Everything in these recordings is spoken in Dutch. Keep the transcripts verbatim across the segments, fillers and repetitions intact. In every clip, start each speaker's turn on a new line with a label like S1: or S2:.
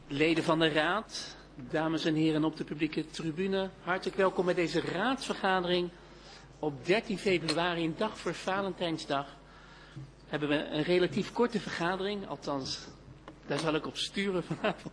S1: Leden van de Raad, dames en heren op de publieke tribune, hartelijk welkom bij deze raadsvergadering op dertien februari, een dag voor Valentijnsdag. Hebben we een relatief korte vergadering, althans daar zal ik op sturen vanavond.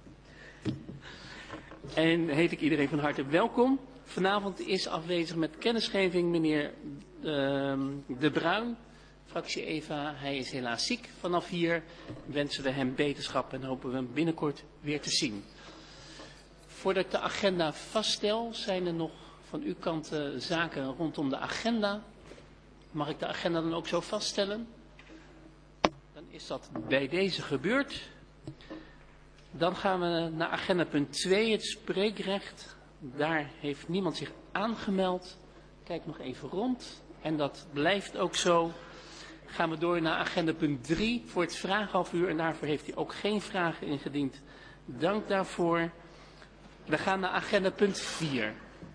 S1: En heet ik iedereen van harte welkom. Vanavond is afwezig met kennisgeving meneer uh, De Bruin, fractie Eva. Hij is helaas ziek. Vanaf hier wensen we hem beterschap en hopen we hem binnenkort weer te zien. Voordat ik de agenda vaststel, zijn er nog van uw kant uh, zaken rondom de agenda. Mag ik de agenda dan ook zo vaststellen? Dan is dat bij deze gebeurd. Dan gaan we naar agenda punt twee, het spreekrecht. Daar heeft niemand zich aangemeld. Kijk nog even rond. En dat blijft ook zo. Gaan we door naar agenda punt drie voor het vraaghalfuur. En daarvoor heeft hij ook geen vragen ingediend. Dank daarvoor. We gaan naar agenda punt vier.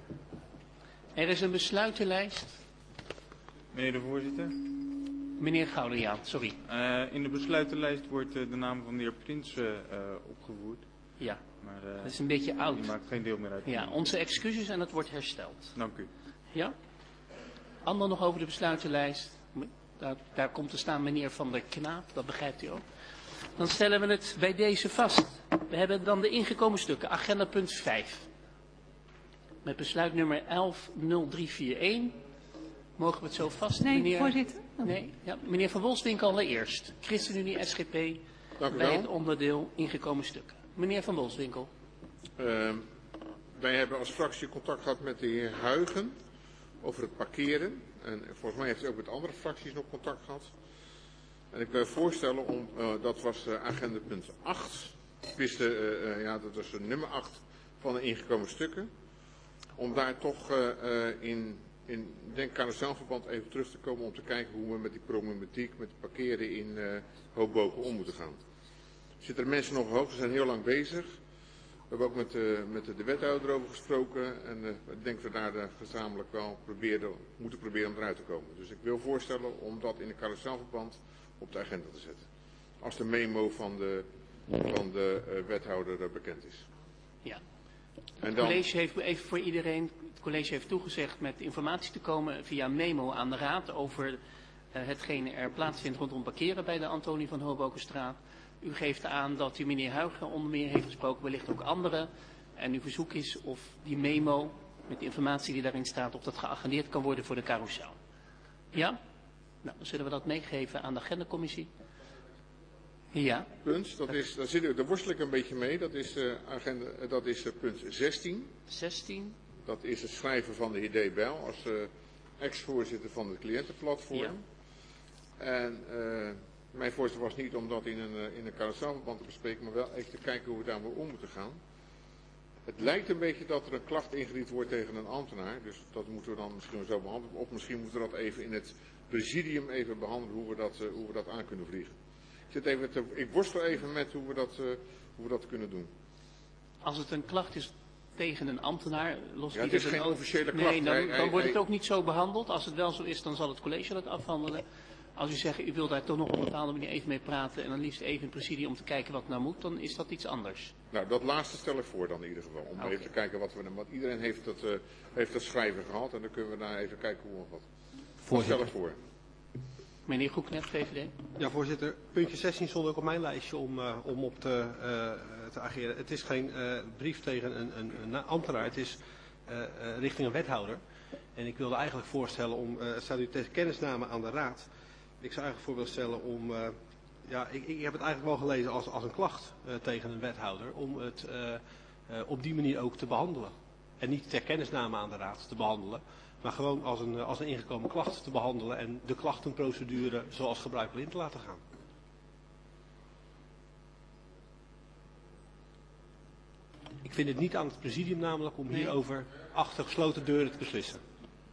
S1: Er is een besluitenlijst.
S2: Meneer de voorzitter.
S1: Meneer Gouderiaan, sorry.
S2: Uh, in de besluitenlijst wordt uh, de naam van de heer Prins uh, uh, opgevoerd.
S1: Ja,
S2: maar, uh,
S1: dat is een beetje oud.
S2: Die maakt geen deel meer uit.
S1: Ja, onze excuses en het wordt hersteld.
S2: Dank u.
S1: Ja? Ander nog over de besluitenlijst. Daar, daar komt te staan meneer Van der Knaap, dat begrijpt u ook. Dan stellen we het bij deze vast. We hebben dan de ingekomen stukken, agenda punt vijf. Met besluit nummer elf nul drie vier één. Mogen we het zo vast?
S3: Nee,
S1: meneer...
S3: voorzitter.
S1: Nee, ja, meneer Van Wolfswinkel allereerst. ChristenUnie S G P
S4: Dank u
S1: bij
S4: wel.
S1: het onderdeel ingekomen stukken. Meneer Van Wolfswinkel.
S4: Uh, wij hebben als fractie contact gehad met de heer Huigen over het parkeren. En volgens mij heeft hij ook met andere fracties nog contact gehad. En ik wil voorstellen om, uh, dat was uh, agenda punt acht. Ik wist, uh, uh, ja, dat was uh, nummer acht van de ingekomen stukken. Om daar toch uh, uh, in, in denk carouselverband even terug te komen om te kijken hoe we met die problematiek, met het parkeren in uh, Hoboken om moeten gaan. Zitten er mensen nog hoog, ze zijn heel lang bezig. We hebben ook met de, met de wethouder over gesproken en uh, ik denk dat we daar uh, gezamenlijk wel proberen, moeten proberen om eruit te komen. Dus ik wil voorstellen om dat in een carouselverband op de agenda te zetten. Als de memo van de, van de uh, wethouder uh, bekend is.
S1: Ja.
S4: En
S1: Het
S4: dan...
S1: college heeft even voor iedereen, het college heeft toegezegd met informatie te komen via memo aan de raad over uh, hetgene er plaatsvindt rondom parkeren bij de Antonie van Hobokenstraat. U geeft aan dat u meneer Huigen onder meer heeft gesproken, wellicht ook anderen. En uw verzoek is of die memo met de informatie die daarin staat, of dat geagendeerd kan worden voor de carousel. Ja? Nou, dan zullen we dat meegeven aan de agendacommissie. Ja.
S4: Punt, dat is, daar, zit, daar worstel ik een beetje mee, dat is, uh, agenda, uh, dat is uh, punt zestien.
S1: zestien.
S4: Dat is het schrijven van de heer D. Bijl als uh, ex-voorzitter van het cliëntenplatform.
S1: Ja.
S4: En uh, mijn voorstel was niet om dat in een, uh, in een carouselverband te bespreken, maar wel even te kijken hoe we daar mee om moeten gaan. Het lijkt een beetje dat er een klacht ingediend wordt tegen een ambtenaar, dus dat moeten we dan misschien zo behandelen. Of misschien moeten we dat even in het presidium even behandelen, hoe we dat, uh, hoe we dat aan kunnen vliegen. Ik, zit even te, ik worstel even met hoe we, dat, uh, hoe we dat kunnen doen.
S1: Als het een klacht is tegen een ambtenaar, lost
S4: ja, het
S1: het
S4: is geen
S1: ook...
S4: officiële klacht.
S1: Nee, dan,
S4: hij,
S1: dan
S4: hij,
S1: wordt het
S4: hij...
S1: ook niet zo behandeld. Als het wel zo is, dan zal het college dat afhandelen. Als u zegt, u wilt daar toch nog op een bepaalde manier even mee praten en dan liefst even in het presidium om te kijken wat nou moet, dan is dat iets anders.
S4: Nou, dat laatste stel ik voor dan in ieder geval. Om
S1: Okay.
S4: even te kijken wat we... Want iedereen heeft dat, uh, heeft dat schrijven gehad en dan kunnen we daar even kijken hoe of wat. Dat stel ik voor.
S1: Meneer Goeknet, V V D.
S5: Ja, voorzitter. Puntje zestien stond ook op mijn lijstje om, uh, om op te, uh, te ageren. Het is geen uh, brief tegen een, een, een ambtenaar, het is uh, uh, richting een wethouder. En ik wilde eigenlijk voorstellen om, uh, staat u tegen kennisname aan de raad. Ik zou eigenlijk voor willen stellen om, uh, ja, ik, ik heb het eigenlijk wel gelezen als, als een klacht uh, tegen een wethouder. Om het uh, uh, op die manier ook te behandelen. En niet ter kennisname aan de raad te behandelen. Maar gewoon als een, als een ingekomen klacht te behandelen en de klachtenprocedure zoals gebruikelijk in te laten gaan. Ik vind het niet aan het presidium namelijk om
S1: Nee.
S5: hierover achter gesloten deuren te beslissen.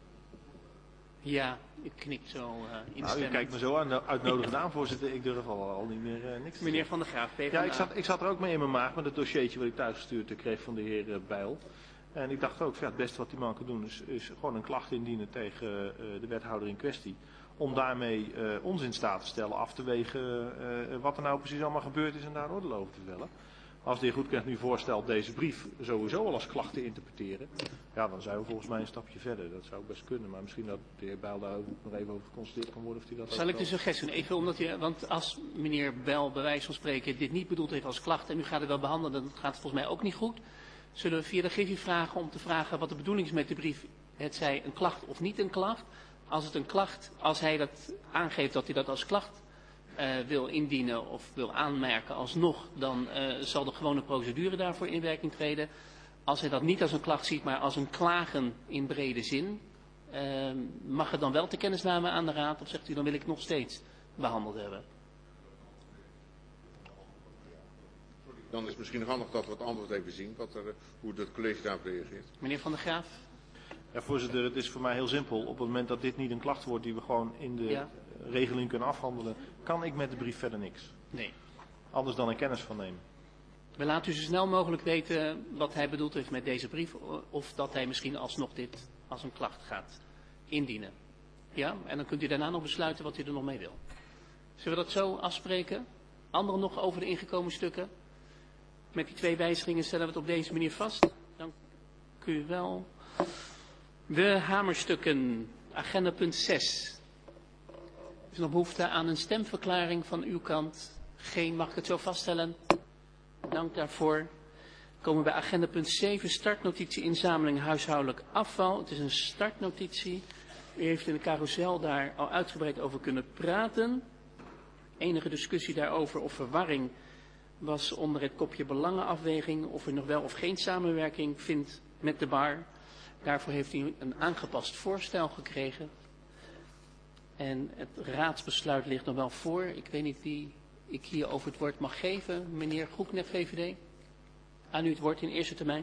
S1: Ja, ik knik zo uh, instemmend.
S6: Nou, u kijkt me zo aan, uitnodigend aan, voorzitter. Ik durf al, al niet meer uh, niks te
S1: Meneer
S6: zeggen.
S1: Van der Graaf, P v d A.
S6: Ja, ik zat, ik zat er ook mee in mijn maag met het dossiertje wat ik thuisgestuurd kreeg van de heer uh, Bijl. En ik dacht ook, ja, het beste wat die man kan doen is, is gewoon een klacht indienen tegen uh, de wethouder in kwestie. Om daarmee uh, ons in staat te stellen af te wegen uh, wat er nou precies allemaal gebeurd is en daar oordeel over te vellen. Als de heer Goedknecht nu voorstelt deze brief sowieso al als klacht te interpreteren, ja, dan zijn we volgens mij een stapje verder. Dat zou best kunnen, maar misschien dat de heer Bijl daar nog even over geconstateerd kan worden of hij dat
S1: Zal
S6: ook
S1: ik de
S6: wel-
S1: suggestie doen? Even omdat je, want als meneer Bijl bij wijze van spreken dit niet bedoeld heeft als klacht en u gaat het wel behandelen, dan gaat het volgens mij ook niet goed. Zullen we via de Griffie vragen om te vragen wat de bedoeling is met de brief, het zij een klacht of niet een klacht. Als het een klacht, als hij dat aangeeft dat hij dat als klacht uh, wil indienen of wil aanmerken alsnog, dan uh, zal de gewone procedure daarvoor in werking treden. Als hij dat niet als een klacht ziet, maar als een klagen in brede zin, uh, mag het dan wel ter kennisname aan de raad of zegt u dan wil ik het nog steeds behandeld hebben?
S4: Dan is het misschien nog handig dat we het antwoord even zien, wat er, hoe het college daarop reageert.
S1: Meneer Van der Graaf?
S6: Ja, voorzitter, het is voor mij heel simpel. Op het moment dat dit niet een klacht wordt die we gewoon in de
S1: Ja.
S6: regeling kunnen afhandelen, kan ik met de brief verder niks.
S1: Nee.
S6: Anders dan er kennis van nemen.
S1: We laten u zo snel mogelijk weten wat hij bedoeld heeft met deze brief. Of dat hij misschien alsnog dit als een klacht gaat indienen. Ja, en dan kunt u daarna nog besluiten wat u er nog mee wil. Zullen we dat zo afspreken? Anderen nog over de ingekomen stukken? Met die twee wijzigingen stellen we het op deze manier vast. Dank u wel. De hamerstukken, agenda punt zes. Is er nog behoefte aan een stemverklaring van uw kant? Geen, mag ik het zo vaststellen? Dank daarvoor. Komen we bij agenda punt zeven, startnotitie inzameling huishoudelijk afval. Het is een startnotitie. U heeft in de carousel daar al uitgebreid over kunnen praten. Enige discussie daarover of verwarring was onder het kopje belangenafweging, of u nog wel of geen samenwerking vindt met de bar. Daarvoor heeft u een aangepast voorstel gekregen. En het raadsbesluit ligt nog wel voor. Ik weet niet wie ik hier over het woord mag geven. Meneer Goedknecht, V V D. Aan u het woord in eerste termijn.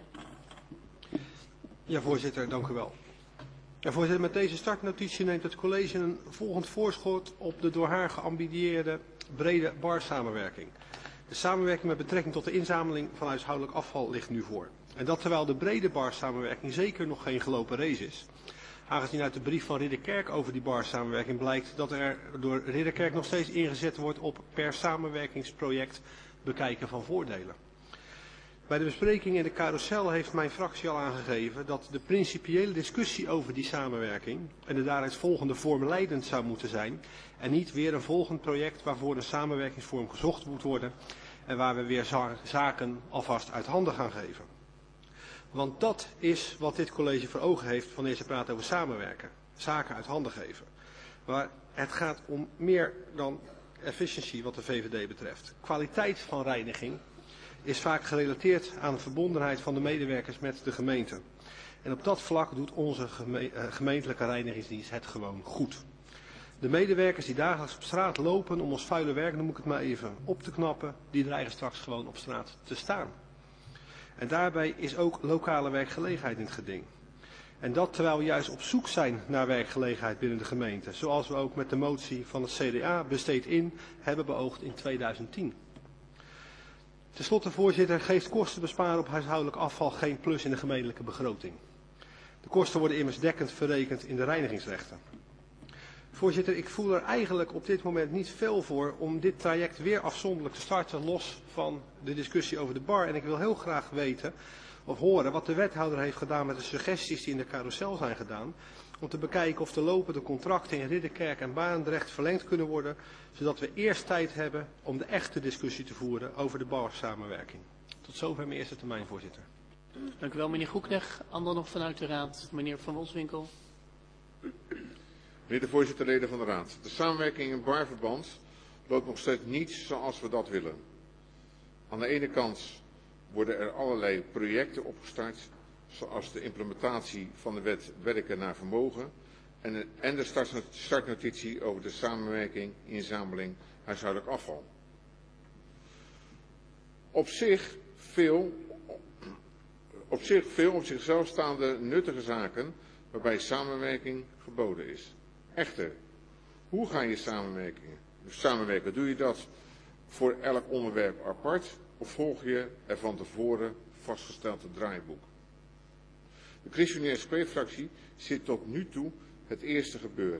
S5: Ja, voorzitter, dank u wel. Ja, voorzitter, met deze startnotitie neemt het college een volgend voorschot op de door haar geambitieerde brede barsamenwerking. De samenwerking met betrekking tot de inzameling van huishoudelijk afval ligt nu voor. En dat terwijl de brede barsamenwerking zeker nog geen gelopen race is. Aangezien uit de brief van Ridderkerk over die barsamenwerking blijkt dat er door Ridderkerk nog steeds ingezet wordt op per samenwerkingsproject bekijken van voordelen. Bij de bespreking in de carousel heeft mijn fractie al aangegeven dat de principiële discussie over die samenwerking en de daaruit volgende vorm leidend zou moeten zijn en niet weer een volgend project waarvoor een samenwerkingsvorm gezocht moet worden en waar we weer zaken alvast uit handen gaan geven. Want dat is wat dit college voor ogen heeft wanneer ze praat over samenwerken. Zaken uit handen geven. Maar het gaat om meer dan efficiëntie wat de V V D betreft. Kwaliteit van reiniging is vaak gerelateerd aan de verbondenheid van de medewerkers met de gemeente. En op dat vlak doet onze geme gemeentelijke reinigingsdienst het gewoon goed. De medewerkers die dagelijks op straat lopen om ons vuile werk, noem ik het maar even, op te knappen, die dreigen straks gewoon op straat te staan. En daarbij is ook lokale werkgelegenheid in het geding. En dat terwijl we juist op zoek zijn naar werkgelegenheid binnen de gemeente. Zoals we ook met de motie van het C D A besteed in hebben beoogd in tweeduizend tien. Ten slotte, voorzitter, geeft kosten besparen op huishoudelijk afval geen plus in de gemeentelijke begroting. De kosten worden immers dekkend verrekend in de reinigingsrechten. Voorzitter, ik voel er eigenlijk op dit moment niet veel voor om dit traject weer afzonderlijk te starten, los van de discussie over de bar. En ik wil heel graag weten of horen wat de wethouder heeft gedaan met de suggesties die in de carousel zijn gedaan. Om te bekijken of de lopende contracten in Ridderkerk en Barendrecht verlengd kunnen worden. Zodat we eerst tijd hebben om de echte discussie te voeren over de barsamenwerking. Tot zover mijn eerste termijn, voorzitter.
S1: Dank u wel, meneer Goedknecht. Anderen nog vanuit de raad. Meneer Van Wolfswinkel.
S4: Meneer de voorzitter, leden van de raad. De samenwerking in barverband loopt nog steeds niet zoals we dat willen. Aan de ene kant worden er allerlei projecten opgestart, zoals de implementatie van de wet werken naar vermogen en, en de startnotitie over de samenwerking inzameling huishoudelijk afval. Op zich veel, op zich veel op zichzelf staande nuttige zaken waarbij samenwerking geboden is. Echter, hoe ga je samenwerken? samenwerken? Doe je dat voor elk onderwerp apart of volg je er van tevoren vastgestelde draaiboek? De ChristenUnie S P-fractie ziet tot nu toe het eerste gebeuren.